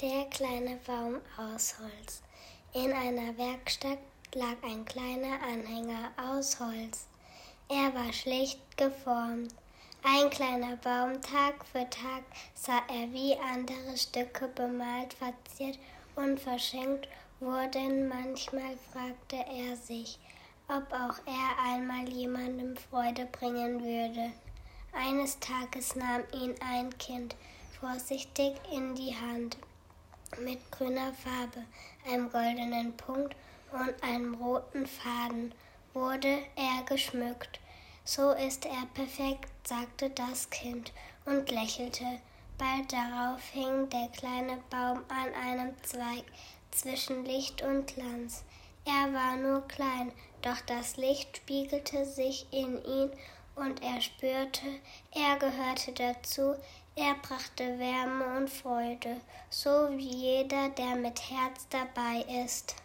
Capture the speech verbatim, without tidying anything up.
Der kleine Baum aus Holz. In einer Werkstatt lag ein kleiner Anhänger aus Holz. Er war schlicht geformt. Ein kleiner Baum, Tag für Tag sah er, wie andere Stücke bemalt, verziert und verschenkt wurden. Manchmal fragte er sich, ob auch er einmal jemandem Freude bringen würde. Eines Tages nahm ihn ein Kind vorsichtig in die Hand. Mit grüner Farbe, einem goldenen Punkt und einem roten Faden wurde er geschmückt. »So ist er perfekt«, sagte das Kind und lächelte. Bald darauf hing der kleine Baum an einem Zweig zwischen Licht und Glanz. Er war nur klein, doch das Licht spiegelte sich in ihn und er spürte, er gehörte dazu. Er brachte Wärme und Freude, so wie jeder, der mit Herz dabei ist.